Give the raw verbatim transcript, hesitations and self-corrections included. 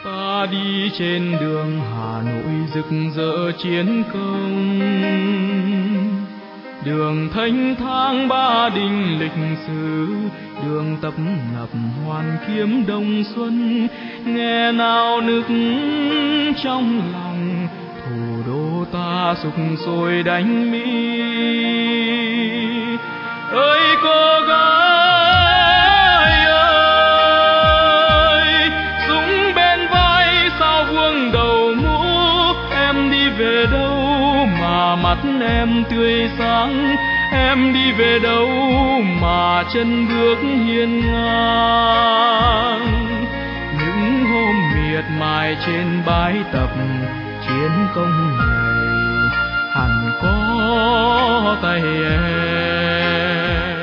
Ta đi trên đường Hà Nội rực rỡ chiến công, đường thênh thang Ba Đình lịch sử, đường tấp nập Hoàn Kiếm Đông Xuân, nghe nao nức trong lòng thủ đô ta sục sôi đánh Mỹ. Ơi cô gái ơi, dũng bên vai sao vuông đầu mũ, em đi về đâu mà mắt em tươi sáng, em đi về đâu mà chân bước hiên ngang. Những hôm miệt mài trên bãi tập chiến công này hẳn có tay em.